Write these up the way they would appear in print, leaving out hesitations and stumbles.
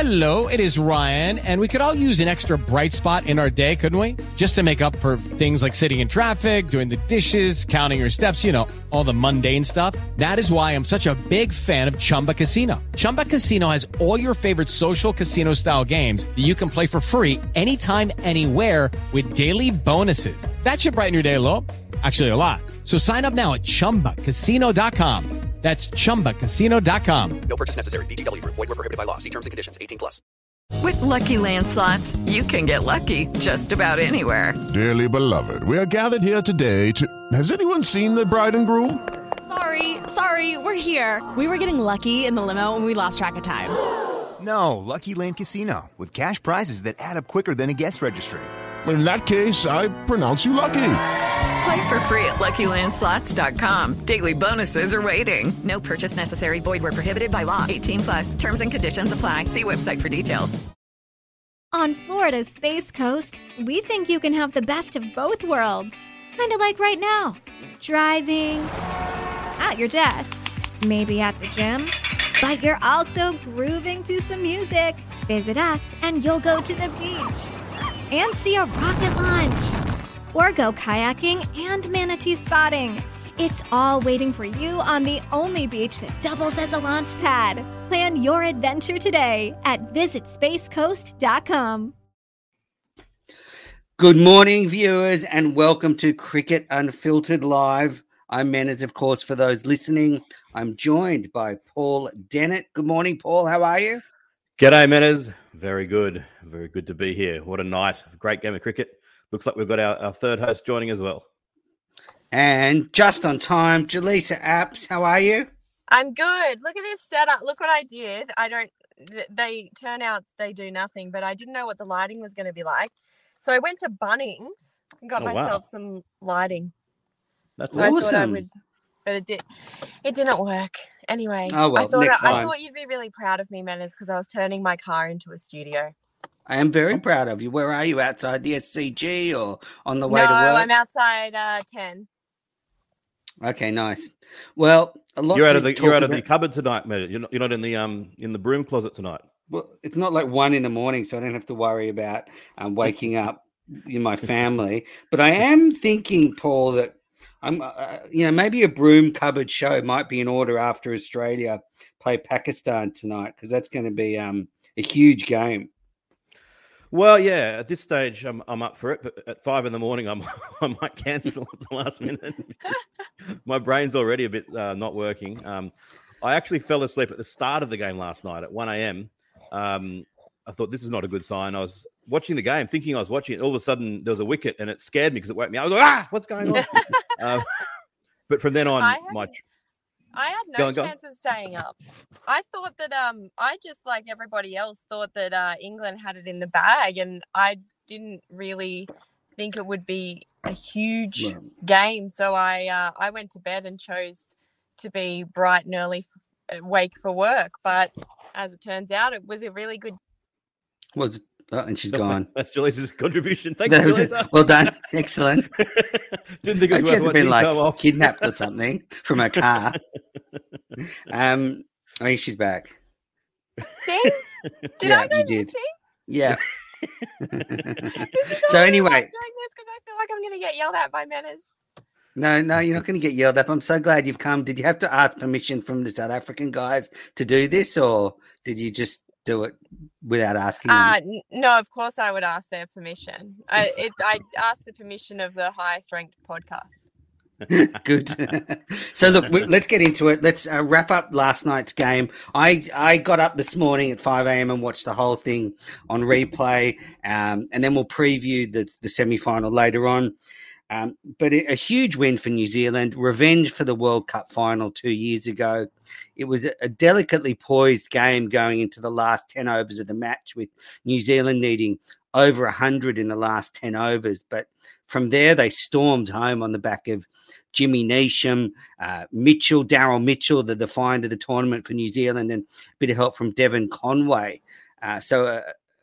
Hello, it is Ryan, and we could all use an extra bright spot in our day, couldn't we? Just to make up for things like sitting in traffic, doing the dishes, counting your steps, all the mundane stuff. That is why I'm such a big fan of Chumba Casino. Chumba Casino has all your favorite social casino-style games that you can play for free anytime, anywhere with daily bonuses. That should brighten your day a little. Actually, a lot. So sign up now at ChumbaCasino.com. That's ChumbaCasino.com. No purchase necessary. VGW Group. Void where prohibited by law. See terms and conditions. 18+. With Lucky Land Slots, you can get lucky just about anywhere. Dearly beloved, we are gathered here today to... Has anyone seen the bride and groom? Sorry, we're here. We were getting lucky in the limo and we lost track of time. No, Lucky Land Casino, with cash prizes that add up quicker than a guest registry. In that case, I pronounce you lucky. Play for free at LuckyLandSlots.com. Daily bonuses are waiting. No purchase necessary. Void where prohibited by law. 18+. Terms and conditions apply. See website for details. On Florida's Space Coast, we think you can have the best of both worlds. Kind of like right now. Driving, at your desk, maybe at the gym, but you're also grooving to some music. Visit us and you'll go to the beach and see a rocket launch. Or go kayaking and manatee spotting. It's all waiting for you on the only beach that doubles as a launch pad. Plan your adventure today at visitspacecoast.com. Good morning, viewers, and welcome to Cricket Unfiltered Live. I'm Manners, of course, for those listening. I'm joined by Paul Dennett. Good morning, Paul. How are you? G'day, Manners. Very good. Very good to be here. What a night. Great game of cricket. Looks like we've got our third host joining as well. And just on time, Jaleesa Apps, how are you? I'm good. Look at this setup. Look what I did. They turn out they do nothing, but I didn't know what the lighting was going to be like. So I went to Bunnings and got myself some lighting. That's awesome. I thought I would, but it didn't work. Anyway, oh, well, next time. I thought you'd be really proud of me, Manners, because I was turning my car into a studio. I am very proud of you. Where are you? Outside the SCG or on the way to work? No, I'm outside 10. Okay, nice. Well, you're out of the cupboard tonight, mate. You're not in the broom closet tonight. Well, it's not like 1 a.m, so I don't have to worry about waking up my family. But I am thinking, Paul, that I'm maybe a broom cupboard show might be in order after Australia play Pakistan tonight, because that's going to be a huge game. Well, yeah, at this stage, I'm up for it, but at 5 a.m, I might cancel at the last minute. My brain's already a bit not working. I actually fell asleep at the start of the game last night at 1 a.m. I thought this is not a good sign. I was watching the game, thinking I was watching it. All of a sudden, there was a wicket, and it scared me because it woke me up. I was like, what's going on? But from then on, I had no chance of staying up. I thought that I just, like everybody else, thought that England had it in the bag, and I didn't really think it would be a huge game. So I went to bed and chose to be bright and early awake for work. But as it turns out, it was a really good. And she's gone. That's Jaleesa's contribution. Thank you, Jaleesa. Well done. Excellent. Didn't think it was worth been like kidnapped or something from her car. I think she's back. See? I go missing? Yeah. So anyway, doing this because I feel like I'm going to get yelled at by Manners. No, you're not going to get yelled at. I'm so glad you've come. Did you have to ask permission from the South African guys to do this, or did you just do it without asking them? No, of course I would ask their permission. I asked the permission of the highest ranked podcast. Good. So look, let's get into it. Let's wrap up last night's game. I got up this morning at 5 a.m. and watched the whole thing on replay, and then we'll preview the semi-final later on. But a huge win for New Zealand, revenge for the World Cup final 2 years ago. It was a delicately poised game going into the last 10 overs of the match, with New Zealand needing over 100 in the last 10 overs. But from there, they stormed home on the back of Jimmy Neesham, Daryl Mitchell, the find of the tournament for New Zealand, and a bit of help from Devon Conway. So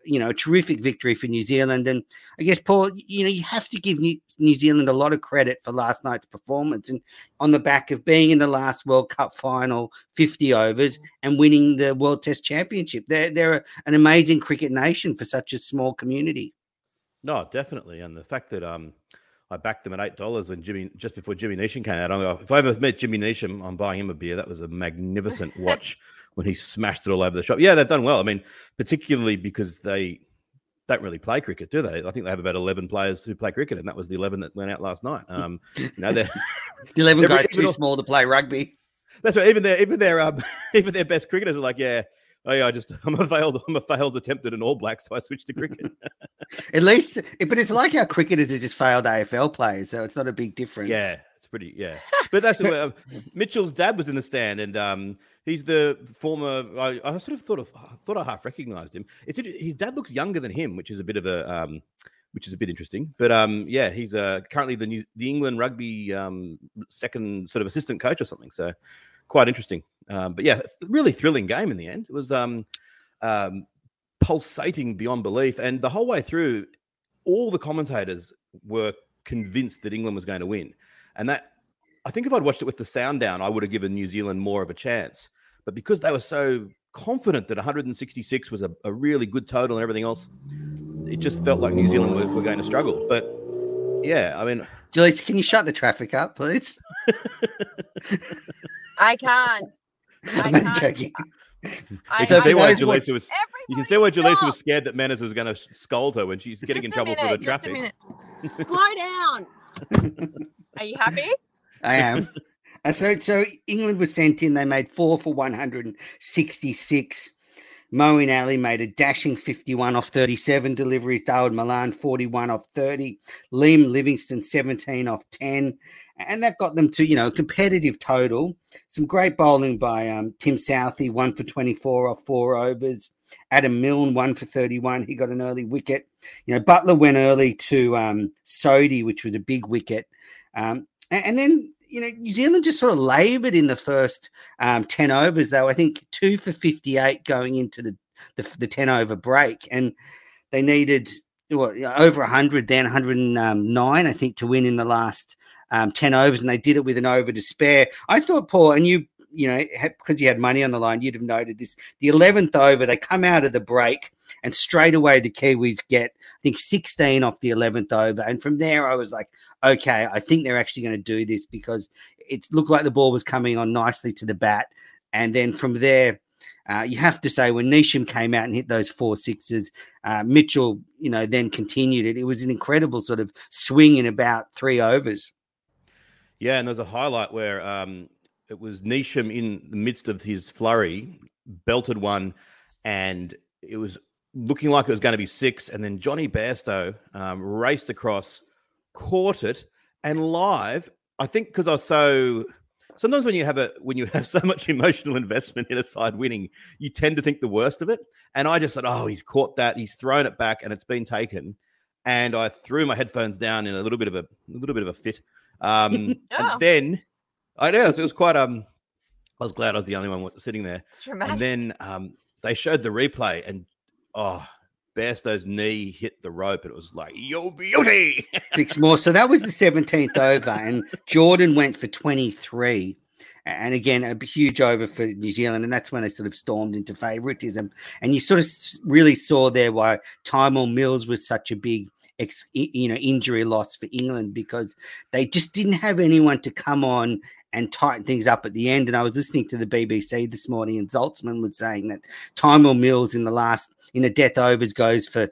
a terrific victory for New Zealand. And I guess, Paul, you have to give New Zealand a lot of credit for last night's performance, and on the back of being in the last World Cup final, 50 overs, and winning the World Test Championship. They're an amazing cricket nation for such a small community. No, definitely. And the fact that I backed them at $8 when just before Jimmy Neesham came out. If I ever met Jimmy Neesham, I'm buying him a beer. That was a magnificent watch when he smashed it all over the shop. Yeah, they've done well. I mean, particularly because they don't really play cricket, do they? I think they have about 11 players who play cricket, and that was the 11 that went out last night. The 11 guys too small to play rugby. That's right. Even their best cricketers are like, yeah. Oh yeah, I'm a failed attempt at an All Black, so I switched to cricket. At least, but it's like our cricketers are just failed AFL players, so it's not a big difference. Yeah, it's pretty. Yeah, but that's Mitchell's dad was in the stand, and he's the former. I sort of thought I half recognised him. His dad looks younger than him, which is a bit interesting. But yeah, he's currently the England rugby second sort of assistant coach or something. So quite interesting. But yeah, really thrilling game in the end. It was pulsating beyond belief. And the whole way through, all the commentators were convinced that England was going to win. And that, I think if I'd watched it with the sound down, I would have given New Zealand more of a chance. But because they were so confident that 166 was a really good total and everything else, it just felt like New Zealand were going to struggle. But yeah, I mean... Julie, can you shut the traffic up, please? I can't. I'm joking. You can see why Julissa was scared that Manners was going to scold her when she's getting in trouble for the traffic. Just a minute. Slow down. Are you happy? I am. So England was sent in. They made 4 for 166. Moeen Ali made a dashing 51 off 37 deliveries. Dawood Malan 41 off 30. Liam Livingstone 17 off 10. And that got them to, a competitive total. Some great bowling by Tim Southey, 1 for 24 off 4 overs. Adam Milne, 1 for 31. He got an early wicket. Butler went early to Sodhi, which was a big wicket. And then, New Zealand just sort of laboured in the first 10 overs, though. I think 2 for 58 going into the 10-over break. And they needed over 100, then 109, I think, to win in the last 10 overs. And they did it with an over to spare. I thought, Paul, and you because you had money on the line, you'd have noted this. The 11th over, they come out of the break, and straight away the Kiwis get, I think, 16 off the 11th over. And from there, I was like, okay, I think they're actually going to do this, because it looked like the ball was coming on nicely to the bat. And then from there, you have to say, when Neesham came out and hit those 4 sixes, Mitchell, then continued it. It was an incredible sort of swing in about 3 overs. Yeah, and there's a highlight where it was Neesham in the midst of his flurry, belted one, and it was looking like it was going to be 6. And then Johnny Bairstow raced across, caught it, and live, I think because I was so... Sometimes when you have so much emotional investment in a side winning, you tend to think the worst of it. And I just thought, oh, he's caught that, he's thrown it back, and it's been taken. And I threw my headphones down in a little bit of a fit. And then I know, so it was quite. I was glad I was the only one sitting there. It's dramatic. And then they showed the replay, and Bairstow's knee hit the rope, and it was like, yo, beauty. 6 more. So that was the 17th over, and Jordan went for 23. And again, a huge over for New Zealand, and that's when they sort of stormed into favouritism. And you sort of really saw there why Tymor Mills was such a big injury loss for England, because they just didn't have anyone to come on and tighten things up at the end. And I was listening to the BBC this morning, and Zaltzman was saying that Tymor Mills in the death overs goes for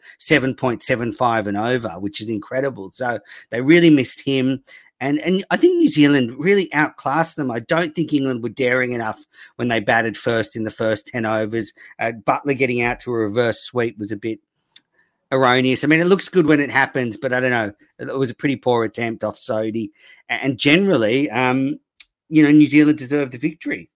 7.75 and over, which is incredible. So they really missed him. And I think New Zealand really outclassed them. I don't think England were daring enough when they batted first in the first 10 overs. Butler getting out to a reverse sweep was a bit erroneous. I mean, it looks good when it happens, but I don't know. It was a pretty poor attempt off Sodhi. And generally, New Zealand deserved the victory.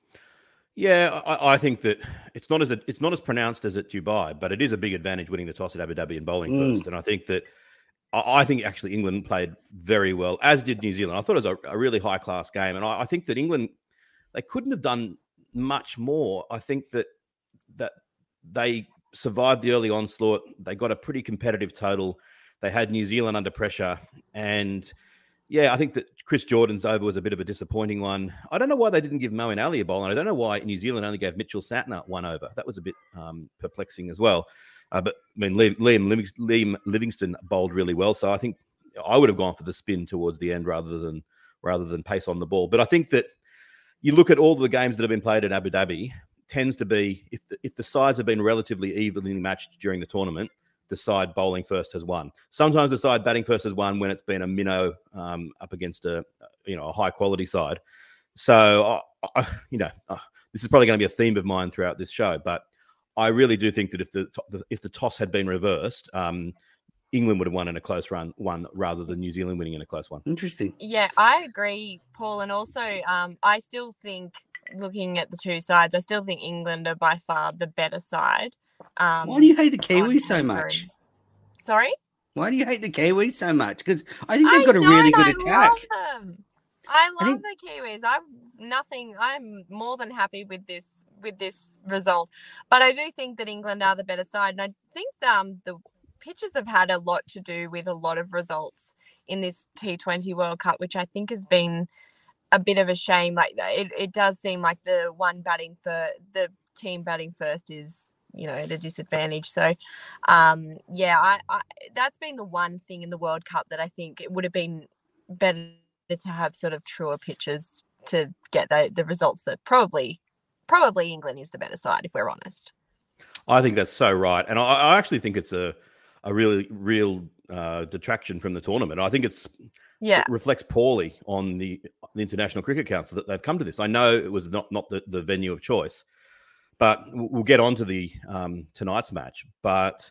Yeah, I think that it's not as pronounced as at Dubai, but it is a big advantage winning the toss at Abu Dhabi and bowling first. And I think actually England played very well, as did New Zealand. I thought it was a really high class game, and I think that England, they couldn't have done much more. I think that they survived the early onslaught. They got a pretty competitive total. They had New Zealand under pressure. And, yeah, I think that Chris Jordan's over was a bit of a disappointing one. I don't know why they didn't give Moeen Ali a bowl, and I don't know why New Zealand only gave Mitchell Santner one over. That was a bit perplexing as well. But, I mean, Liam Livingston bowled really well, so I think I would have gone for the spin towards the end rather than pace on the ball. But I think that you look at all the games that have been played in Abu Dhabi, tends to be, if the sides have been relatively evenly matched during the tournament, the side bowling first has won. Sometimes the side batting first has won when it's been a minnow up against a high quality side. So, this is probably going to be a theme of mine throughout this show, but I really do think that if the toss had been reversed, England would have won in a close one rather than New Zealand winning in a close one. Interesting. Yeah, I agree, Paul. And also, I still think, looking at the two sides, I still think England are by far the better side. Why do you hate the Kiwis so much? Sorry? Why do you hate the Kiwis so much? Because I think they've got a really good attack. I love the Kiwis. I'm more than happy with this result. But I do think that England are the better side. And I think the pitches have had a lot to do with a lot of results in this T20 World Cup, which I think has been a bit of a shame. Like it does seem like the team batting first is, at a disadvantage. So, I that's been the one thing in the World Cup that I think it would have been better to have sort of truer pitches to get the results that probably England is the better side, if we're honest. I think that's so right. And I actually think it's a really real detraction from the tournament. I think it reflects poorly on the International Cricket Council that they've come to this. I know it was not the venue of choice, but we'll get on to the tonight's match. But,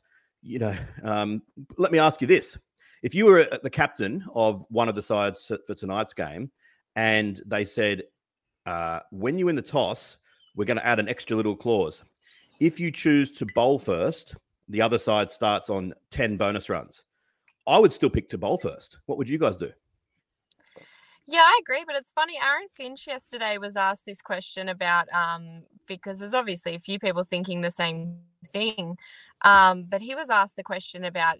let me ask you this. If you were the captain of one of the sides for tonight's game and they said, when you win the toss, we're going to add an extra little clause. If you choose to bowl first, the other side starts on 10 bonus runs. I would still pick to bowl first. What would you guys do? Yeah, I agree. But it's funny. Aaron Finch yesterday was asked this question about, because there's obviously a few people thinking the same thing. But he was asked the question about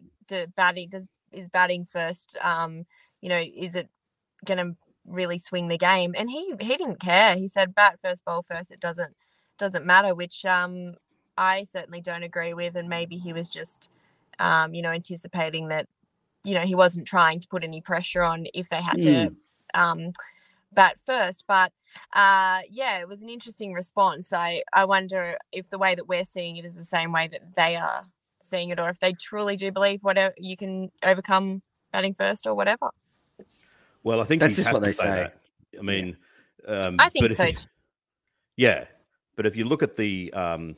is batting first, is it going to really swing the game? And he didn't care. He said bat first, bowl first. It doesn't matter, which I certainly don't agree with. And maybe he was just, anticipating that, he wasn't trying to put any pressure on if they had to bat first. But, it was an interesting response. I wonder if the way that we're seeing it is the same way that they are seeing it, or if they truly do believe whatever you can overcome batting first or whatever. Well, I think that's just what they say. That. I mean, I think so too. Yeah, but if you look at the,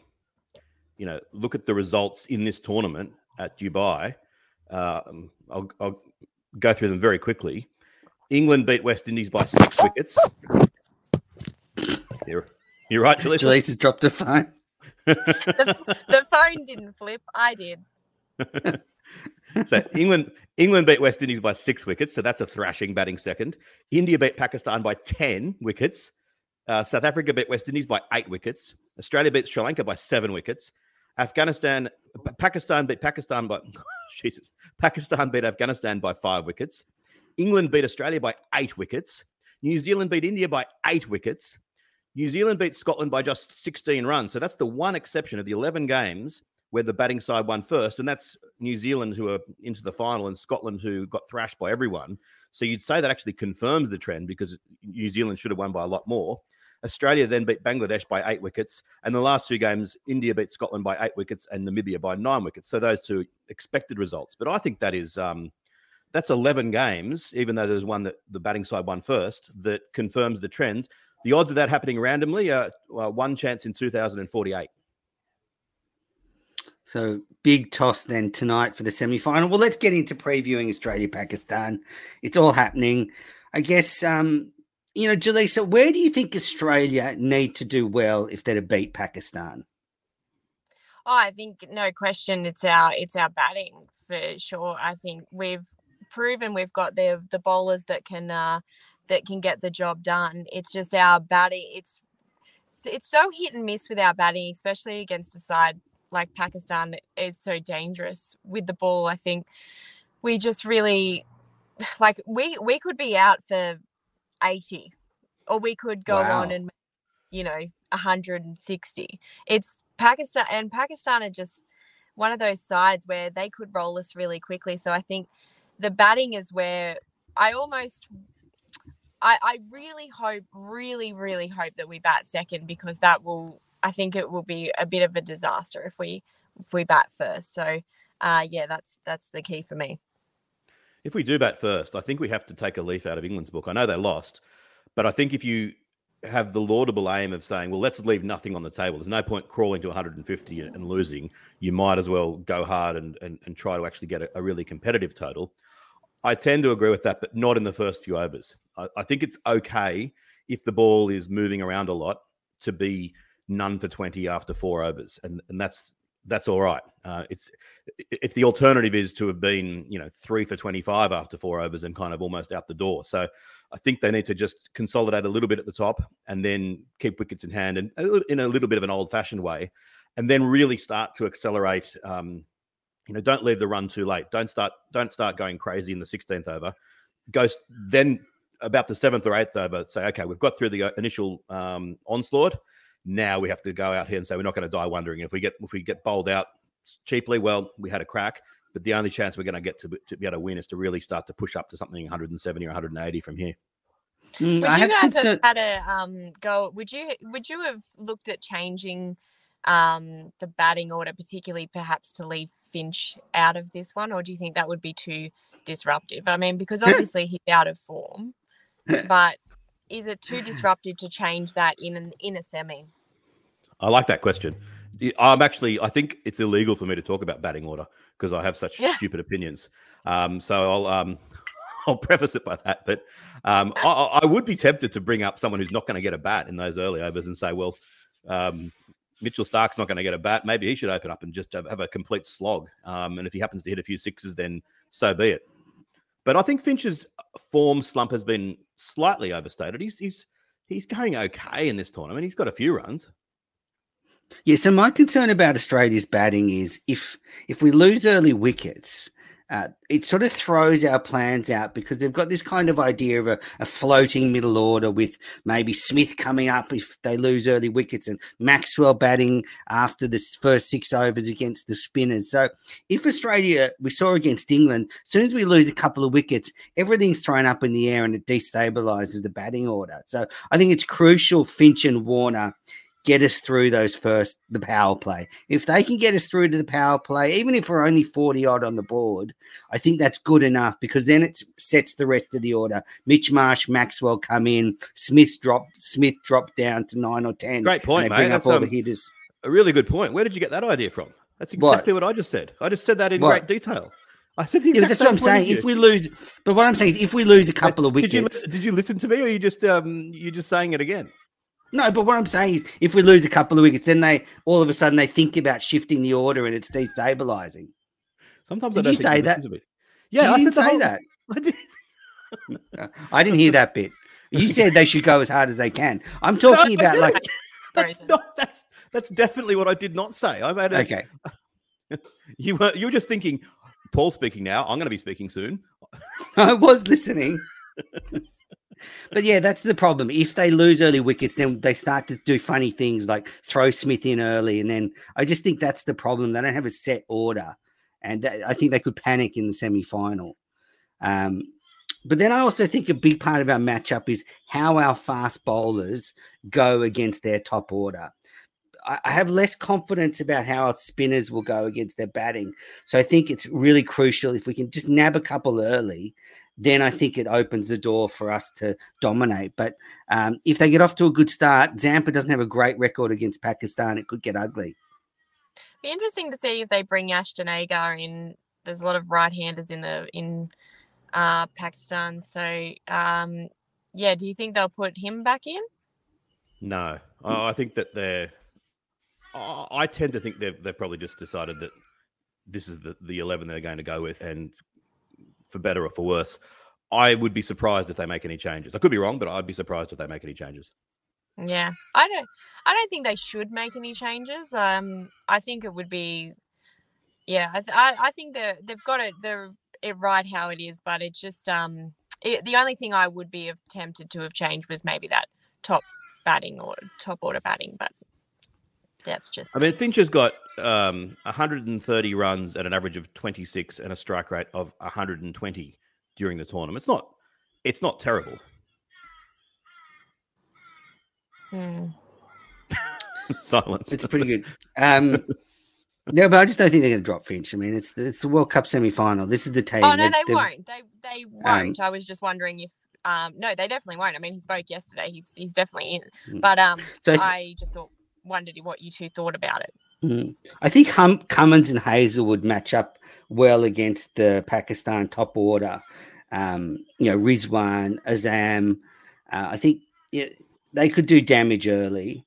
look at the results in this tournament at Dubai, I'll go through them very quickly. England beat West Indies by 6 wickets. You're right, Jalisa. Jalisa's dropped her phone. The phone didn't flip. I did. So England beat West Indies by 6 wickets. So that's a thrashing, batting second. India beat Pakistan by 10 wickets. South Africa beat West Indies by 8 wickets. Australia beat Sri Lanka by 7 wickets. Pakistan beat Afghanistan by 5 wickets. England beat Australia by 8 wickets. New Zealand beat India by 8 wickets. New Zealand beat Scotland by just 16 runs. So that's the one exception of the 11 games where the batting side won first. And that's New Zealand, who are into the final, and Scotland, who got thrashed by everyone. So you'd say that actually confirms the trend, because New Zealand should have won by a lot more. Australia then beat Bangladesh by 8 wickets. And the last 2 games, India beat Scotland by 8 wickets and Namibia by 9 wickets. So those 2 expected results. But I think that is that's 11 games, even though there's one that the batting side won first, that confirms the trend. The odds of that happening randomly are 1 chance in 2048. So big toss then tonight for the semi-final. Well, let's get into previewing Australia-Pakistan. It's all happening. I guess, Jaleesa, where do you think Australia need to do well if they're to beat Pakistan? Oh, I think no question it's our batting for sure. I think we've proven we've got the bowlers that can get the job done. It's just our batting. It's so hit and miss with our batting, especially against a side like Pakistan is so dangerous with the ball. I think we just really like we could be out for 80, or we could go on and, 160. It's Pakistan, and Pakistan are just one of those sides where they could roll us really quickly. So I think the batting is where I really hope, really hope that we bat second, because I think it will be a bit of a disaster if we bat first. So that's the key for me. If we do bat first, I think we have to take a leaf out of England's book. I know they lost, but I think if you have the laudable aim of saying, well, let's leave nothing on the table, there's no point crawling to 150 and losing. You might as well go hard and try to actually get a really competitive total. I tend to agree with that, but not in the first few overs. I think it's okay if the ball is moving around a lot to be none for 20 after 4 overs, and that's all right. If the alternative is to have been 3 for 25 after 4 overs and kind of almost out the door. So I think they need to just consolidate a little bit at the top and then keep wickets in hand, and in a little bit of an old-fashioned way, and then really start to accelerate. Don't leave the run too late. Don't start going crazy in the 16th over. Go then about the 7th or 8th over. Say, okay, we've got through the initial onslaught. Now we have to go out here and say we're not going to die wondering. If we get bowled out cheaply, well, we had a crack. But the only chance we're going to get to be able to win is to really start to push up to something 170 or 180 from here. Would you guys have had a go? Would you have looked at changing the batting order, particularly perhaps to leave Finch out of this one, or do you think that would be too disruptive? I mean, because obviously he's out of form, but is it too disruptive to change that in a semi? I like that question. I think it's illegal for me to talk about batting order because I have such stupid opinions. So I'll preface it by that. But I would be tempted to bring up someone who's not going to get a bat in those early overs and say, well, Mitchell Stark's not going to get a bat. Maybe he should open up and just have a complete slog. And if he happens to hit a few sixes, then so be it. But I think Finch's form slump has been slightly overstated. He's going okay in this tournament. He's got a few runs. Yeah, so my concern about Australia's batting is if we lose early wickets, it sort of throws our plans out, because they've got this kind of idea of a floating middle order with maybe Smith coming up if they lose early wickets and Maxwell batting after the first 6 overs against the spinners. So if Australia, we saw against England, as soon as we lose a couple of wickets, everything's thrown up in the air and it destabilises the batting order. So I think it's crucial Finch and Warner get us through the power play. If they can get us through to the power play, even if we're only 40 odd on the board, I think that's good enough, because then it sets the rest of the order. Mitch Marsh, Maxwell come in, Smith drop down to 9 or 10. Great point, mate. Bring up all the hitters. A really good point. Where did you get that idea from? That's exactly what I just said. I just said that in great detail. I said the exact that's what I'm saying. If we lose, but what I'm saying is if we lose a couple of wickets. Did you listen to me, or are you just saying it again? No, but what I'm saying is if we lose a couple of wickets, then they all of a sudden they think about shifting the order and it's destabilising. Sometimes did I don't you say that? Yeah, I didn't say that. I did. I didn't hear that bit. You said they should go as hard as they can. I'm talking about like that's definitely what I did not say. I made okay. You were just thinking, Paul's speaking now. I'm going to be speaking soon. I was listening. But yeah, that's the problem. If they lose early wickets, then they start to do funny things like throw Smith in early. And then I just think that's the problem. They don't have a set order. And I think they could panic in the semi-final. But then I also think a big part of our matchup is how our fast bowlers go against their top order. I have less confidence about how our spinners will go against their batting. So I think it's really crucial if we can just nab a couple early, then I think it opens the door for us to dominate. But if they get off to a good start, Zampa doesn't have a great record against Pakistan. It could get ugly. Be interesting to see if they bring Ashton Agar in. There's a lot of right-handers in Pakistan. So, do you think they'll put him back in? No. I think that I tend to think they've probably just decided that this is the 11 they're going to go with, and for better or for worse, I would be surprised if they make any changes. I could be wrong, but I'd be surprised if they make any changes. Yeah, I don't think they should make any changes. I think it would be, yeah. I think they've got it right how it is, but it's just the only thing I would be tempted to have changed was maybe that top batting or top order batting, but that's just. I mean, Finch has got 130 runs at an average of 26 and a strike rate of 120 during the tournament. It's not terrible. Silence. It's pretty good. No, but I just don't think they're going to drop Finch. I mean, it's the World Cup semi-final. This is the team. Oh no, they won't. They won't. I was just wondering if. No, they definitely won't. I mean, he spoke yesterday. He's definitely in. But I just wondered what you two thought about it. I think Cummins and Hazelwood match up well against the Pakistan top order. Rizwan, Azam. I think they could do damage early.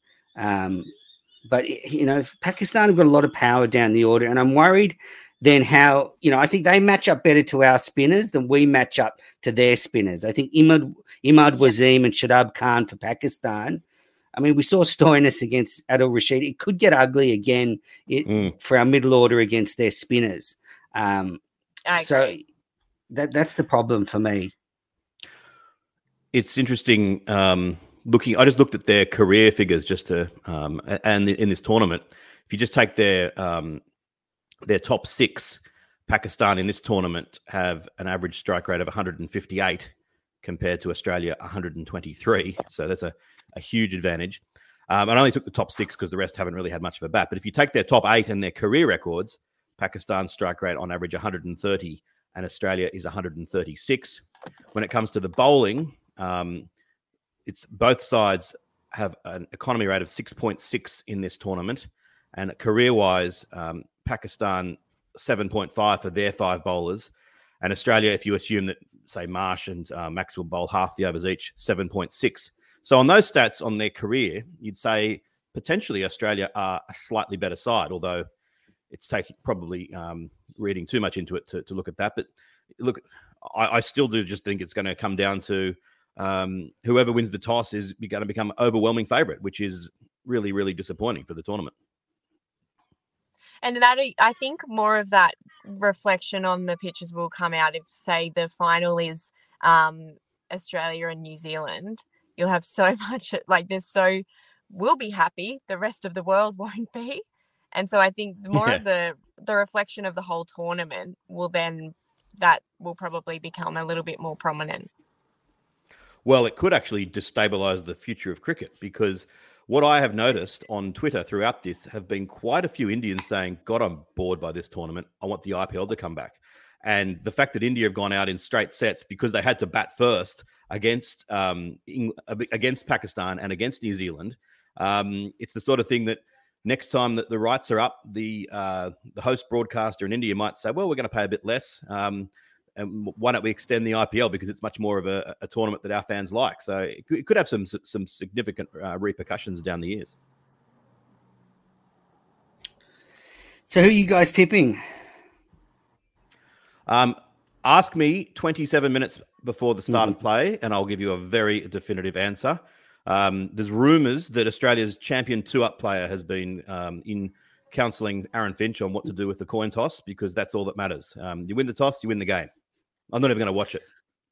But, Pakistan have got a lot of power down the order, and I'm worried then how, I think they match up better to our spinners than we match up to their spinners. I think Imad Wasim and Shadab Khan for Pakistan. I mean, we saw Stoinis against Adil Rashid. It could get ugly again for our middle order against their spinners. So that's the problem for me. It's interesting. I just looked at their career figures just to, and in this tournament, if you just take their top six, Pakistan in this tournament have an average strike rate of 158 compared to Australia 123. So that's a huge advantage. I only took the top six because the rest haven't really had much of a bat. But if you take their top eight and their career records, Pakistan's strike rate on average 130 and Australia is 136. When it comes to the bowling, it's both sides have an economy rate of 6.6 in this tournament, and career-wise, Pakistan 7.5 for their five bowlers, and Australia, if you assume that, say, Marsh and Maxwell bowl half the overs each, 7.6. So on those stats on their career, you'd say potentially Australia are a slightly better side, although it's taking probably reading too much into it to look at that. But look, I still do just think it's going to come down to whoever wins the toss is going to become overwhelming favourite, which is really, really disappointing for the tournament. And that, I think more of that reflection on the pitches will come out if, say, the final is Australia and New Zealand. You'll have so much, we'll be happy. The rest of the world won't be. And so I think more of the reflection of the whole tournament that will probably become a little bit more prominent. Well, it could actually destabilise the future of cricket, because what I have noticed on Twitter throughout this have been quite a few Indians saying, God, I'm bored by this tournament. I want the IPL to come back. And the fact that India have gone out in straight sets because they had to bat first against Pakistan and against New Zealand, it's the sort of thing that next time that the rights are up, the host broadcaster in India might say, well, we're going to pay a bit less. And why don't we extend the IPL, because it's much more of a tournament that our fans like. So it could have some significant repercussions down the years. So who are you guys tipping? Ask me 27 minutes before the start of play, and I'll give you a very definitive answer. There's rumours that Australia's champion two-up player has been in counselling Aaron Finch on what to do with the coin toss, because that's all that matters. You win the toss, you win the game. I'm not even going to watch it.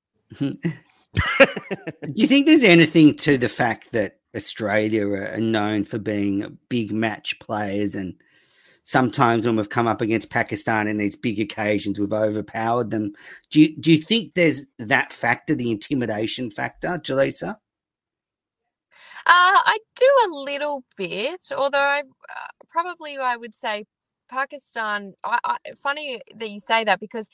Do you think there's anything to the fact that Australia are known for being big match players, and sometimes when we've come up against Pakistan in these big occasions, we've overpowered them? Do you think there's that factor, the intimidation factor, Jaleesa? I do a little bit, although I would say Pakistan. Funny that you say that, because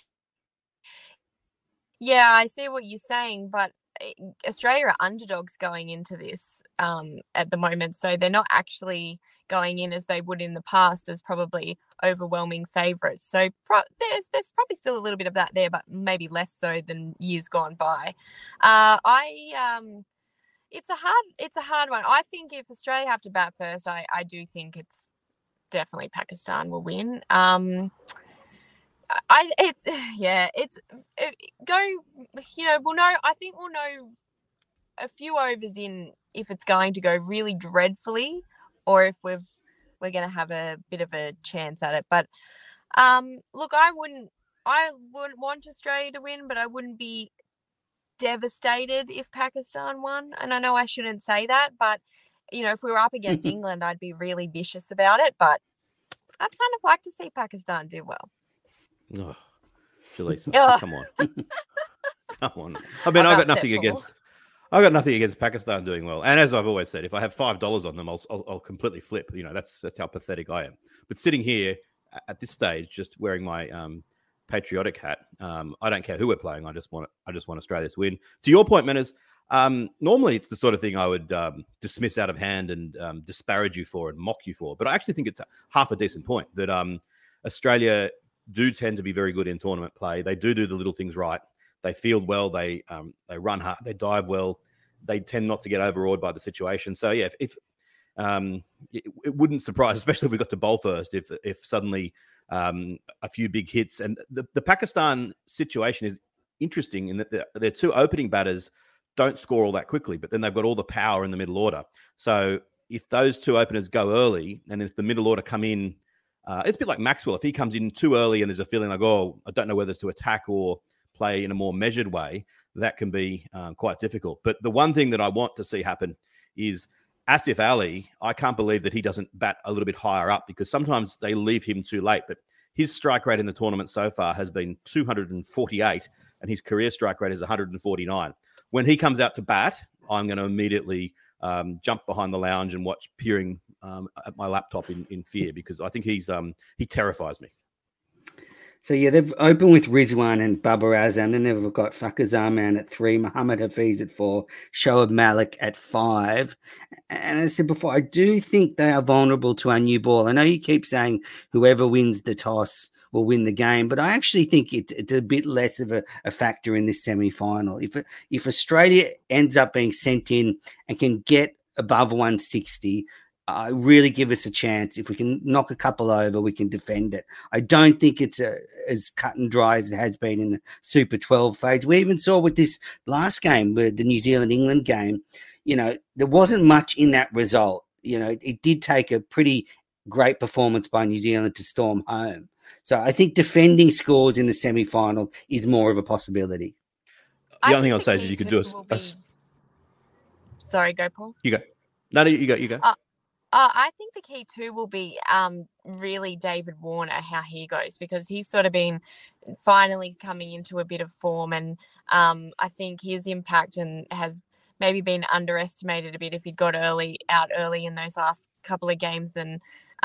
I see what you're saying, but Australia are underdogs going into this at the moment, so they're not actually going in as they would in the past as probably overwhelming favourites. So there's probably still a little bit of that there, but maybe less so than years gone by. It's a hard one. I think if Australia have to bat first, I do think it's definitely Pakistan will win. We'll know. I think we'll know a few overs in if it's going to go really dreadfully, or if we're going to have a bit of a chance at it. But look, I wouldn't want Australia to win, but I wouldn't be devastated if Pakistan won. And I know I shouldn't say that, but if we were up against England, I'd be really vicious about it. But I'd kind of like to see Pakistan do well. Oh, Jaleesa, come on. Come on. I mean, I've got nothing against Pakistan doing well. And as I've always said, if I have $5 on them, I'll completely flip. That's how pathetic I am. But sitting here at this stage, just wearing my patriotic hat, I don't care who we're playing. I just want Australia to win. To your point, Manners, normally it's the sort of thing I would dismiss out of hand and disparage you for and mock you for. But I actually think it's half a decent point that Australia do tend to be very good in tournament play. They do the little things right. They field well. They run hard. They dive well. They tend not to get overawed by the situation. So yeah, if it wouldn't surprise, especially if we got to bowl first, if suddenly a few big hits. And the Pakistan situation is interesting in that their two opening batters don't score all that quickly, but then they've got all the power in the middle order. So if those two openers go early, and if the middle order come in, it's a bit like Maxwell. If he comes in too early and there's a feeling like, oh, I don't know whether to attack or play in a more measured way, that can be quite difficult. But the one thing that I want to see happen is Asif Ali. I can't believe that he doesn't bat a little bit higher up, because sometimes they leave him too late. But his strike rate in the tournament so far has been 248, and his career strike rate is 149. When he comes out to bat, I'm going to immediately jump behind the lounge and watch peering at my laptop in fear, because I think he terrifies me. So, yeah, they've opened with Rizwan and Babar Azam. Then they've got Fakhar Zaman at 3, Muhammad Hafiz at 4, Shoaib Malik at 5. And as I said before, I do think they are vulnerable to our new ball. I know you keep saying whoever wins the toss will win the game, but I actually think it's a bit less of a factor in this semi-final. If Australia ends up being sent in and can get above 160, really give us a chance. If we can knock a couple over, we can defend it. I don't think it's as cut and dry as it has been in the Super 12 phase. We even saw with this last game, the New Zealand-England game, there wasn't much in that result. It did take a pretty great performance by New Zealand to storm home. So I think defending scores in the semi-final is more of a possibility. The only thing I'll say is you could do Sorry, go, Paul. You go. No, you go. I think the key too will be really David Warner, how he goes, because he's sort of been finally coming into a bit of form, and I think his impact has maybe been underestimated a bit. If he'd got out early in those last couple of games, then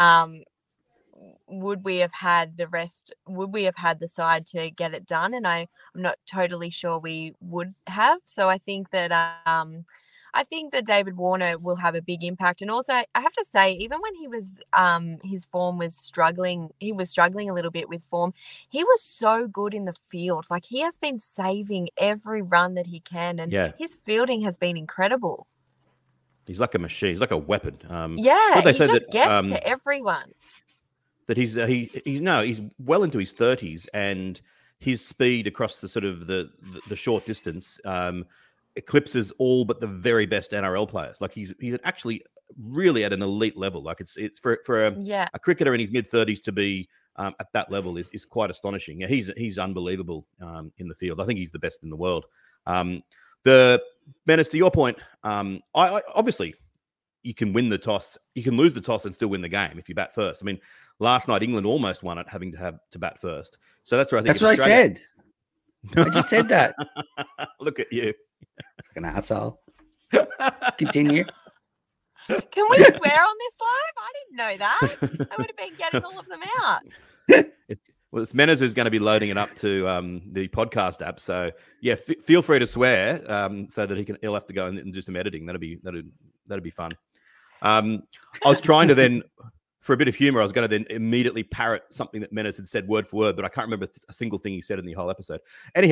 would we have had the side to get it done? And I'm not totally sure we would have. So I think that David Warner will have a big impact. And also, I have to say, even when he was his form was struggling, he was struggling a little bit with form. He was so good in the field. Like, he has been saving every run that he can, and his fielding has been incredible. He's like a machine. He's like a weapon. He just gets to everyone. That he's well into his 30s, and his speed across the sort of the short distance eclipses all but the very best NRL players. Like, he's actually really at an elite level. Like, it's for a cricketer in his mid-30s to be at that level is quite astonishing. Yeah, he's unbelievable in the field. I think he's the best in the world. The Menace, to your point, I obviously you can win the toss, you can lose the toss and still win the game if you bat first. I mean, last night England almost won it, having to bat first. So that's where I think that's what I said. I just said that. Look at you. Fucking asshole. Continue. Can we swear on this live? I didn't know that. I would have been getting all of them out. It's Menace who's going to be loading it up to the podcast app. So yeah, feel free to swear so that he'll have to go and do some editing. That'd be fun. I was trying to then, for a bit of humor, I was going to then immediately parrot something that Menace had said word for word, but I can't remember a single thing he said in the whole episode. Anyhow.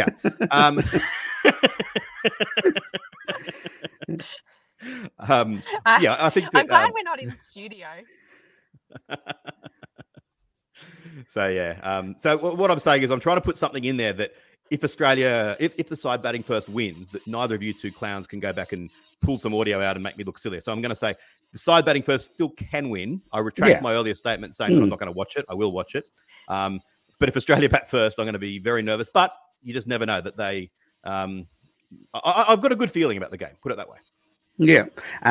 I think that, I'm glad we're not in studio. So yeah. So what I'm saying is I'm trying to put something in there that if Australia, if the side batting first wins, that neither of you two clowns can go back and pull some audio out and make me look silly. So I'm going to say the side batting first still can win. I retract my earlier statement saying that I'm not going to watch it. I will watch it. But if Australia bat first, I'm going to be very nervous. But you just never know that they. I've got a good feeling about the game. Put it that way. Yeah.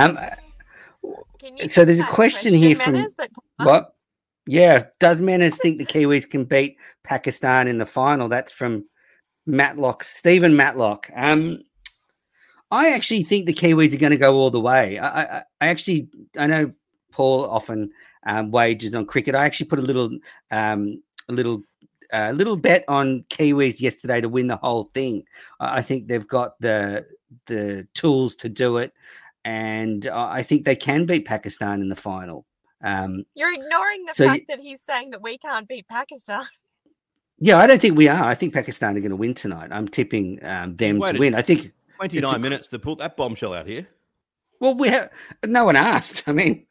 So there's a question here from what? Yeah. Does Manners think the Kiwis can beat Pakistan in the final? That's from Stephen Matlock. I actually think the Kiwis are going to go all the way. I know Paul often wagers on cricket. I actually put a little bet on Kiwis yesterday to win the whole thing. I think they've got the tools to do it, and I think they can beat Pakistan in the final. You're ignoring the fact that he's saying that we can't beat Pakistan. Yeah, I don't think we are. I think Pakistan are going to win tonight. I'm tipping them to win. I think 29 minutes to pull that bombshell out here. Well, no one asked. I mean,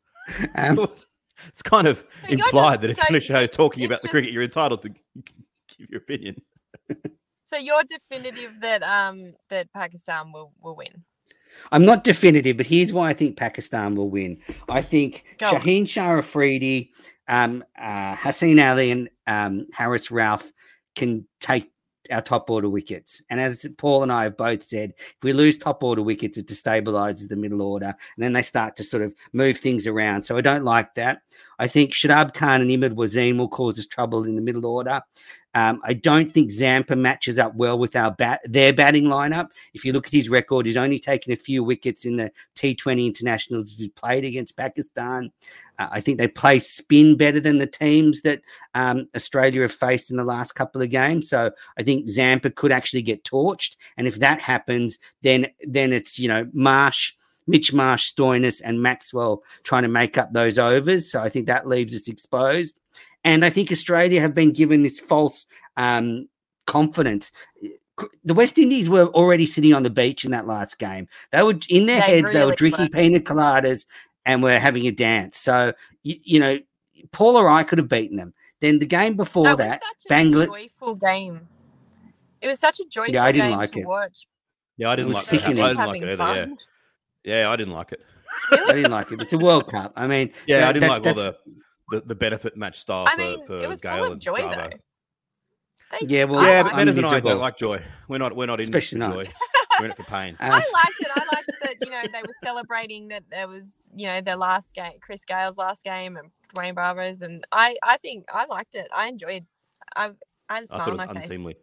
it's kind of implied that if you're going to show talking about the cricket, you're entitled to give your opinion. So you're definitive that that Pakistan will win? I'm not definitive, but here's why I think Pakistan will win. I think Shaheen Shah Afridi, Hassan Ali and Haris Rauf can take our top order wickets. And as Paul and I have both said, if we lose top order wickets, it destabilizes the middle order. And then they start to sort of move things around. So I don't like that. I think Shadab Khan and Imad Wasim will cause us trouble in the middle order. I don't think Zampa matches up well with their batting lineup. If you look at his record, he's only taken a few wickets in the T20 internationals he's played against Pakistan. I think they play spin better than the teams that Australia have faced in the last couple of games. So I think Zampa could actually get torched. And if that happens, then it's, Marsh, Mitch Marsh, Stoinis and Maxwell trying to make up those overs. So I think that leaves us exposed. And I think Australia have been given this false confidence. The West Indies were already sitting on the beach in that last game. They were in their heads. They were drinking pina coladas and were having a dance. So, Paul or I could have beaten them. Then the game before that, Bangladesh. Joyful game. It was such a joyful game I didn't like to watch. Yeah, I didn't like it. I didn't like it either. Yeah, I didn't like it. I didn't like it. It's a World Cup. I mean, I didn't like all the benefit match style for it was Gale full of joy Bravo. Yeah, well, but Manners and I don't like joy. We're not in it for joy. We're in it for pain. I liked it. I liked that, they were celebrating that there was, their last game, Chris Gale's last game and Dwayne Bravo's. And I think I liked it. I enjoyed I had a smile on my face. Unseemly.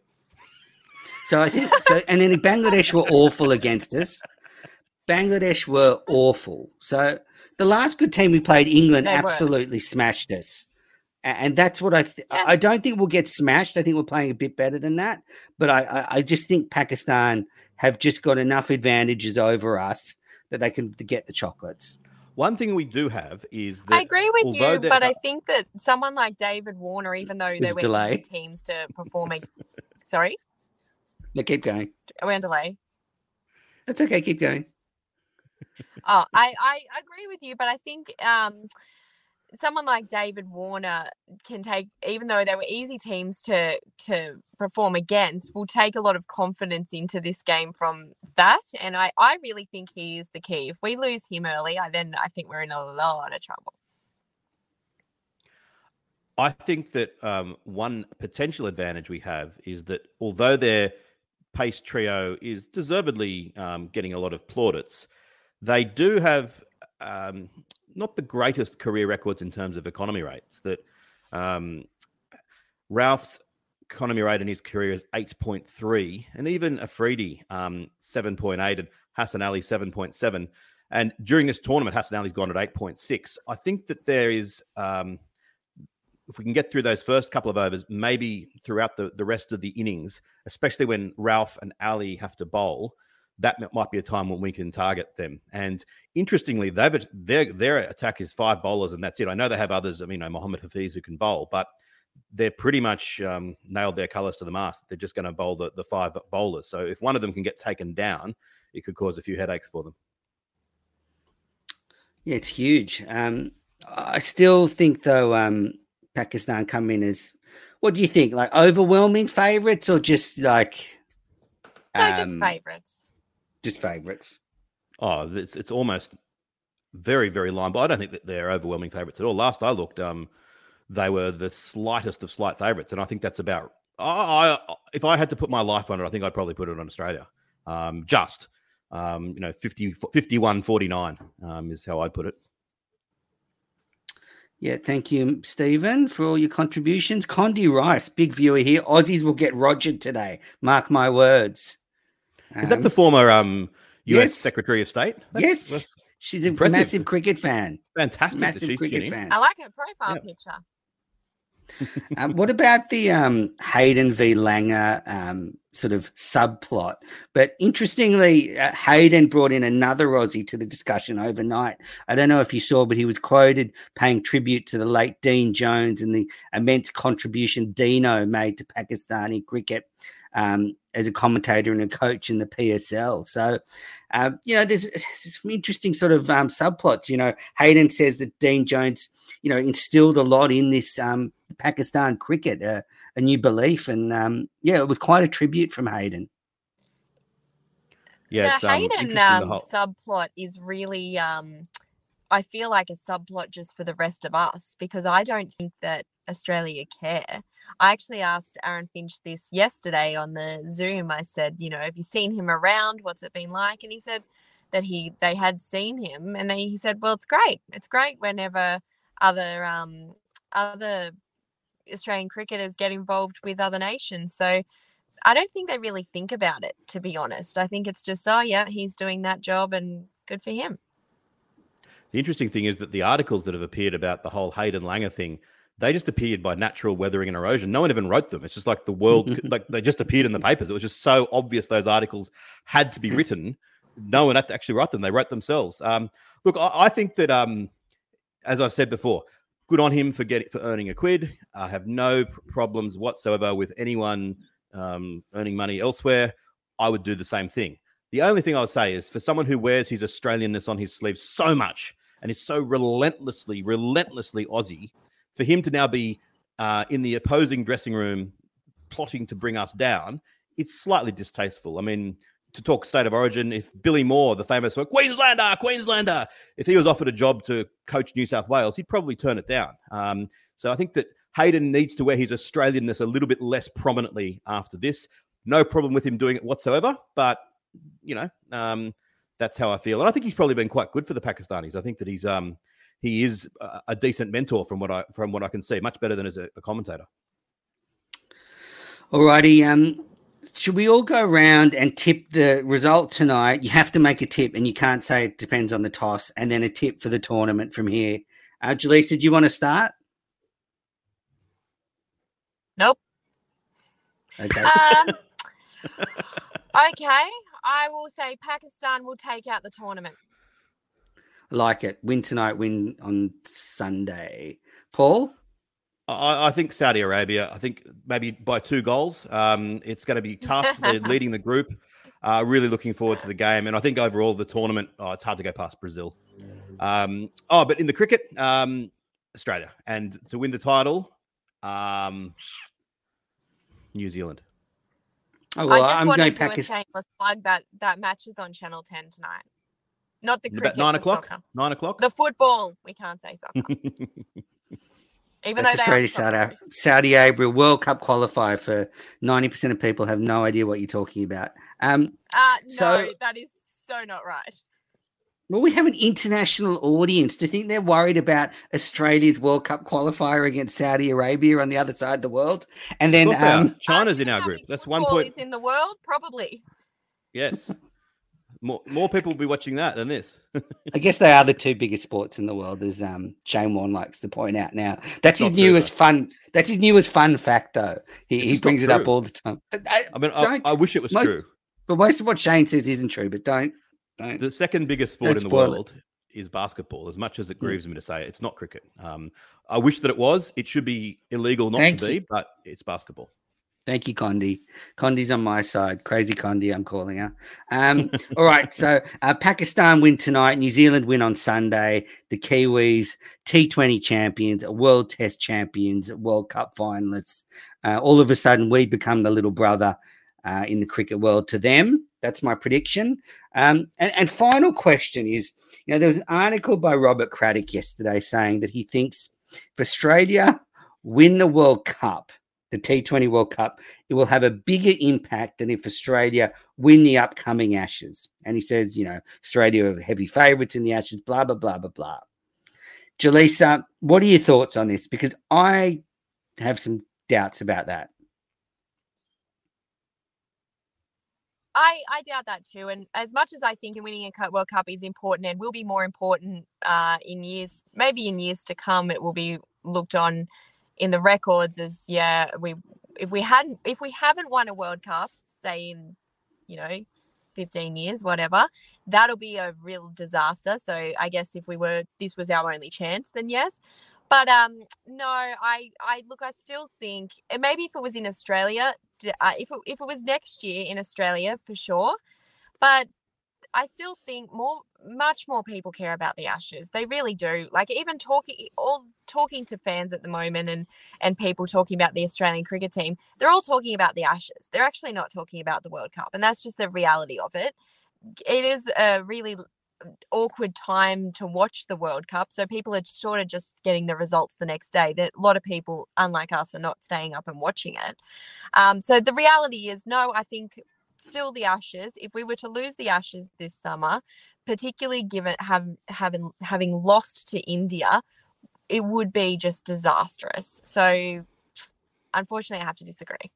So I think and then Bangladesh were awful against us. Bangladesh were awful. So the last good team we played, England, absolutely smashed us. And that's what I don't think we'll get smashed. I think we're playing a bit better than that. But I just think Pakistan have just got enough advantages over us that they can get the chocolates. One thing we do have is that... I agree with you, but I think that someone like David Warner, even though they were teams to perform... Sorry? No, keep going. Are we on delay? That's okay. Keep going. Oh, I agree with you, but I think someone like David Warner can take, even though they were easy teams to perform against, will take a lot of confidence into this game from that. And I really think he is the key. If we lose him early, then I think we're in a lot of trouble. I think that one potential advantage we have is that although their pace trio is deservedly getting a lot of plaudits, they do have not the greatest career records in terms of economy rates. That Ralph's economy rate in his career is 8.3, and even Afridi 7.8, and Hassan Ali 7.7. And during this tournament, Hassan Ali's gone at 8.6. I think that there is, if we can get through those first couple of overs, maybe throughout the rest of the innings, especially when Ralph and Ali have to bowl, that might be a time when we can target them. And interestingly, their attack is 5 bowlers, and that's it. I know they have others, Mohammed Hafiz who can bowl, but they're pretty much nailed their colours to the mast. They're just going to bowl the 5 bowlers. So if one of them can get taken down, it could cause a few headaches for them. Yeah, it's huge. I still think, though, Pakistan come in as What do you think? Like overwhelming favourites or just like? No, just favourites. Just favourites. Oh, it's almost very, very line, but I don't think that they're overwhelming favourites at all. Last I looked, they were the slightest of slight favourites, and I think that's about. If I had to put my life on it, I think I'd probably put it on Australia. 51-49 is how I'd put it. Yeah, thank you, Stephen, for all your contributions. Condi Rice, big viewer here. Aussies will get Rogered today. Mark my words. Is that the former US Secretary of State? Yes. She's a massive cricket fan. Fantastic. Massive cricket fan. I like her profile picture. What about the Hayden v. Langer sort of subplot? But interestingly, Hayden brought in another Aussie to the discussion overnight. I don't know if you saw, but he was quoted paying tribute to the late Dean Jones and the immense contribution Dino made to Pakistani cricket as a commentator and a coach in the PSL. So, there's some interesting sort of subplots. Hayden says that Dean Jones, instilled a lot in this Pakistan cricket, a new belief. And, it was quite a tribute from Hayden. Yeah, the Hayden subplot is really, I feel like a subplot just for the rest of us, because I don't think that Australia care. I actually asked Aaron Finch this yesterday on the Zoom. I said, have you seen him around? What's it been like? And he said that they had seen him, and he said, well, it's great. It's great whenever other Australian cricketers get involved with other nations. So I don't think they really think about it, to be honest. I think it's just, he's doing that job and good for him. The interesting thing is that the articles that have appeared about the whole Hayden Langer thing, they just appeared by natural weathering and erosion. No one even wrote them. It's just like the world, like they just appeared in the papers. It was just so obvious those articles had to be written. No one had to actually write them. They wrote themselves. Look, I think that, as I've said before, good on him for earning a quid. I have no problems whatsoever with anyone earning money elsewhere. I would do the same thing. The only thing I would say is for someone who wears his Australianness on his sleeve so much and is so relentlessly Aussie, for him to now be in the opposing dressing room plotting to bring us down, it's slightly distasteful. I mean, to talk state of origin, if Billy Moore, the famous Queenslander, if he was offered a job to coach New South Wales, he'd probably turn it down. So I think that Hayden needs to wear his Australianness a little bit less prominently after this. No problem with him doing it whatsoever, but, that's how I feel. And I think he's probably been quite good for the Pakistanis. I think that he is a decent mentor from what I can see, much better than as a commentator. All righty. Should we all go around and tip the result tonight? You have to make a tip, and you can't say it depends on the toss, and then a tip for the tournament from here. Jaleesa, do you want to start? Nope. Okay. Okay. I will say Pakistan will take out the tournament. I like it. Win tonight, win on Sunday. Paul? I think Saudi Arabia, I think maybe by 2 goals. It's going to be tough. They're leading the group. Really looking forward to the game. And I think overall the tournament, it's hard to go past Brazil. But in the cricket, Australia. And to win the title, New Zealand. Oh, well, I just wanted to do a shameless plug that match is on Channel 10 tonight. Not the cricket. About 9 o'clock? Soccer. 9 o'clock? The football. We can't say soccer. Even That's though Australia, Saudi Arabia World Cup qualifier for 90% of people have no idea what you're talking about. No, that is so not right. Well, we have an international audience. Do you think they're worried about Australia's World Cup qualifier against Saudi Arabia on the other side of the world? And then China's in our group. That's 1 point. Is in the world, probably. Yes. More people will be watching that than this. I guess they are the 2 biggest sports in the world, as Shane Warne likes to point out now. That's his newest fun. That's his newest fun fact, though. He brings it up all the time. I wish it was true. But most of what Shane says isn't true. But don't. The second biggest sport in the world is basketball. As much as it grieves me to say it, it's not cricket. I wish that it was. It should be illegal not to be, but it's basketball. Thank you, Condi. Condi's on my side. Crazy Condi, I'm calling her. All right, so Pakistan win tonight. New Zealand win on Sunday. The Kiwis, T20 champions, World Test champions, World Cup finalists. All of a sudden, we become the little brother in the cricket world to them. That's my prediction. And final question is, there was an article by Robert Craddock yesterday saying that he thinks if Australia win the World Cup, the T20 World Cup, it will have a bigger impact than if Australia win the upcoming Ashes. And he says, Australia are heavy favourites in the Ashes, blah, blah, blah, blah, blah. Jaleesa, what are your thoughts on this? Because I have some doubts about that. I doubt that too. And as much as I think winning a World Cup is important and will be more important in years to come, it will be looked on in the records as, if we haven't won a World Cup, say in, 15 years, whatever, that'll be a real disaster. So I guess if this was our only chance, then yes. But no, I still think, and maybe if it was in Australia, if it was next year in Australia for sure, but I still think much more people care about the Ashes. They really do. Like even talking to fans at the moment and people talking about the Australian cricket team, they're all talking about the Ashes. They're actually not talking about the World Cup, and that's just the reality of it. It is a really awkward time to watch the World Cup, so people are sort of just getting the results the next day. That a lot of people, unlike us, are not staying up and watching it. So the reality is, no, I think still the Ashes. If we were to lose the Ashes this summer, particularly given having lost to India, it would be just disastrous. So unfortunately, I have to disagree.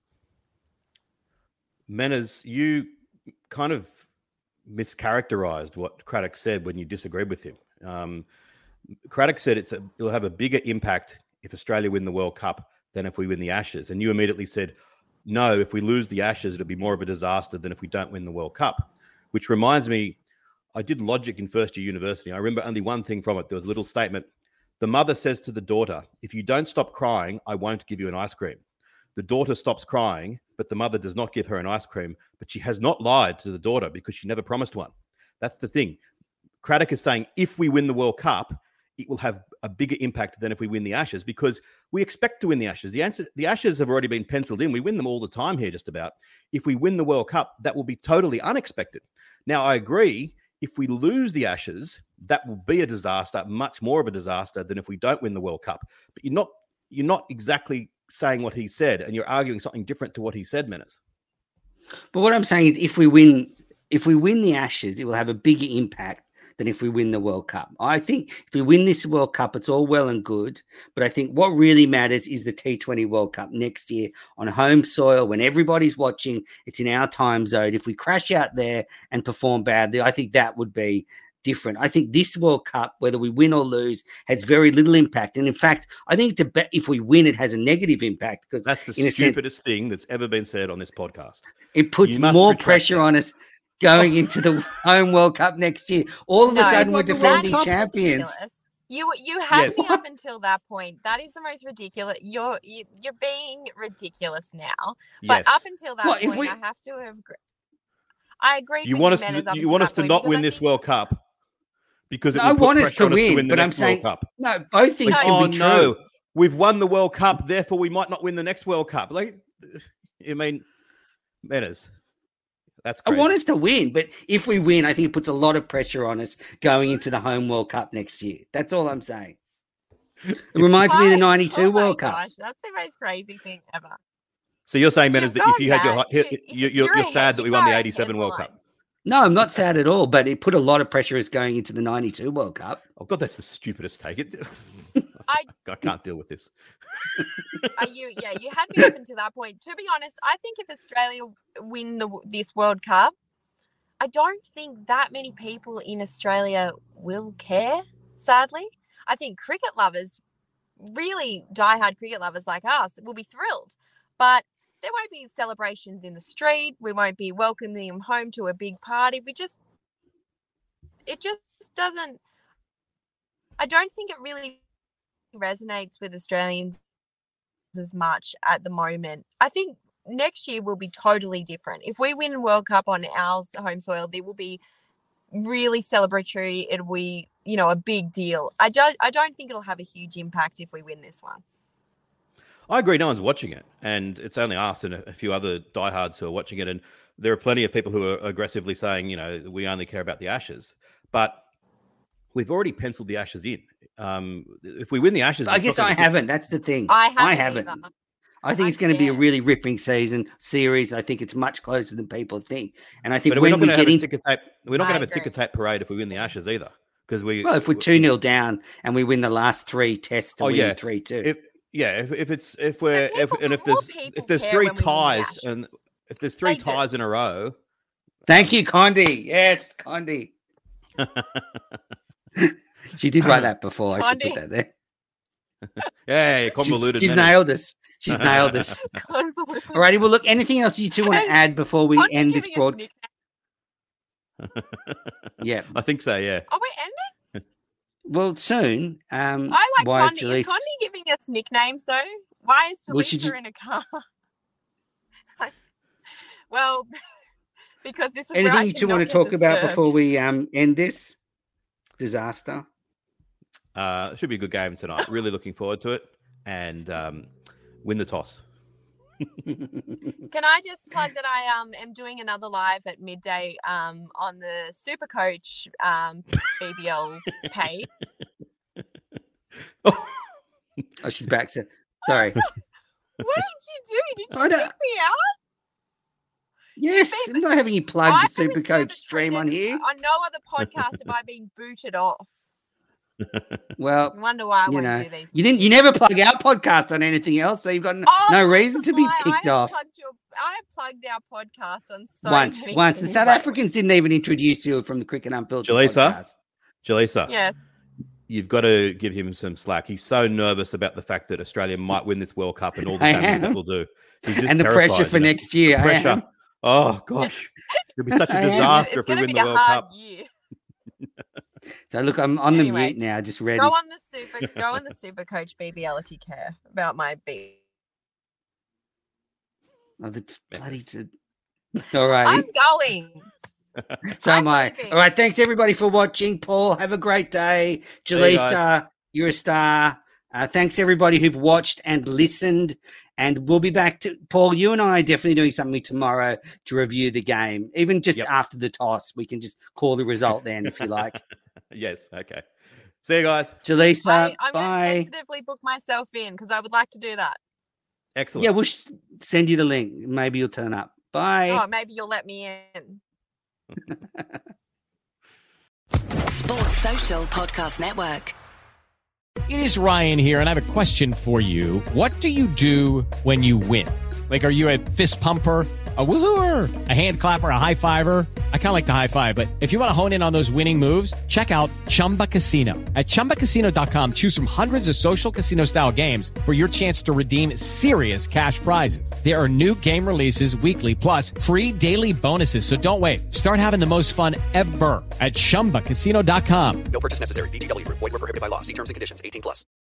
Menners, you kind of mischaracterized what Craddock said when you disagreed with him. Craddock said it'll have a bigger impact if Australia win the World Cup than if we win the Ashes. And you immediately said, no, if we lose the Ashes, it'll be more of a disaster than if we don't win the World Cup, which reminds me, I did logic in first year university. I remember only one thing from it. There was a little statement. The mother says to the daughter, if you don't stop crying, I won't give you an ice cream. The daughter stops crying, but the mother does not give her an ice cream, but she has not lied to the daughter because she never promised one. That's the thing. Craddock is saying if we win the World Cup, it will have a bigger impact than if we win the Ashes because we expect to win the Ashes. The Ashes have already been penciled in. We win them all the time here just about. If we win the World Cup, that will be totally unexpected. Now, I agree, if we lose the Ashes, that will be a disaster, much more of a disaster than if we don't win the World Cup. But you're not exactly saying what he said, and you're arguing something different to what he said, Menners. But what I'm saying is if we win the Ashes, it will have a bigger impact than if we win the World Cup. I think if we win this World Cup, it's all well and good, but I think what really matters is the T20 World Cup next year on home soil when everybody's watching. It's in our time zone. If we crash out there and perform badly, I think that would be different. I think this World Cup, whether we win or lose, has very little impact. And in fact, I think if we win, it has a negative impact because that's the stupidest thing that's ever been said on this podcast. It puts more pressure on us going into the home World Cup next year. All of a sudden, we're defending champions. You had me up until that point. That is the most ridiculous. You're being ridiculous now. But up until that point, I have to agree. I agree. You want us to not win this World Cup because I want us to win, but I'm saying no. Both things can be true. No, we've won the World Cup, therefore we might not win the next World Cup. Like, I mean, Menners. That's crazy. I want us to win, but if we win, I think it puts a lot of pressure on us going into the home World Cup next year. That's all I'm saying. It reminds me of the 92 World Cup. Gosh, that's the most crazy thing ever. So you're saying, Menners, that if you had you're sad that we won the 87 World Cup? No, I'm not sad at all, but it put a lot of pressure as going into the 92 World Cup. Oh, God, that's the stupidest take. I can't deal with this. You had me up until that point. To be honest, I think if Australia win this World Cup, I don't think that many people in Australia will care, sadly. I think cricket lovers, really diehard cricket lovers like us, will be thrilled. But there won't be celebrations in the street. We won't be welcoming them home to a big party. It just doesn't. I don't think it really resonates with Australians as much at the moment. I think next year will be totally different. If we win World Cup on our home soil, there will be really celebratory. It'll be, a big deal. I don't think it'll have a huge impact if we win this one. I agree. No one's watching it, and it's only us and a few other diehards who are watching it. And there are plenty of people who are aggressively saying, we only care about the Ashes. But we've already penciled the Ashes in. If we win the Ashes, I guess I haven't. That's the thing. I haven't. I think it's going to be a really ripping series. I think it's much closer than people think. And I think when we get into we're not going to have a ticker tape parade if we win the Ashes either. Because if we're 2-0 down and we win the last 3 tests to win 3-2. If there's 3 ties and if there's 3 ties in a row. Thank you, Condi. Yes, Condi. She did write that before. I should put that there. Yeah, convoluted. She's nailed us. She's nailed us. All righty. Well, look, anything else you two want to add before we end this broadcast? Yeah. I think so, yeah. Are we ending? Well, soon. I like Condi. Is Condi giving us nicknames, though? Why is Jaleesa in a car? Well, because this is anything you two want to talk about before we end this disaster? It should be a good game tonight. Really looking forward to it. And win the toss. Can I just plug that I am doing another live at midday on the Supercoach BBL page. Oh, she's back. Sorry. What did you do? Did you kick me out? Yes, I'm not having you plug the Supercoach stream on here. On no other podcast have I been booted off. Well, I wonder why I want to do these. You never plug our podcast on anything else, so you've got no reason to be kicked off. I plugged our podcast on once. The South Africans didn't even introduce you from the Cricket Unfiltered podcast. Jalisa. Yes. You've got to give him some slack. He's so nervous about the fact that Australia might win this World Cup and all the damage that we'll do. He's just and the pressure for next year. The pressure. Oh gosh, it'll be such a disaster if we win the World Cup. Year. So look, I'm on the mute now, just ready. Go on the Supercoach BBL if you care about my beat. Oh, the bloody. All right. I'm going. So am I. All right. Thanks everybody for watching. Paul, have a great day. Jaleesa, you're a star. Thanks everybody who've watched and listened. And we'll be back to Paul. You and I are definitely doing something tomorrow to review the game, even just after the toss. We can just call the result then, if you like. Yes. Okay. See you guys. Jaleesa, I'm bye. going to tentatively book myself in because I would like to do that. Excellent. Yeah, we'll send you the link. Maybe you'll turn up. Bye. Oh, maybe you'll let me in. Sports Social Podcast Network. It is Ryan here, and I have a question for you. What do you do when you win? Like, are you a fist pumper, a woohooer, a hand clapper, a high fiver? I kind of like the high five, but if you want to hone in on those winning moves, check out Chumba Casino. At ChumbaCasino.com, choose from hundreds of social casino-style games for your chance to redeem serious cash prizes. There are new game releases weekly, plus free daily bonuses, so don't wait. Start having the most fun ever at ChumbaCasino.com. No purchase necessary. VGW Group. Void where prohibited by law. See terms and conditions. 18+.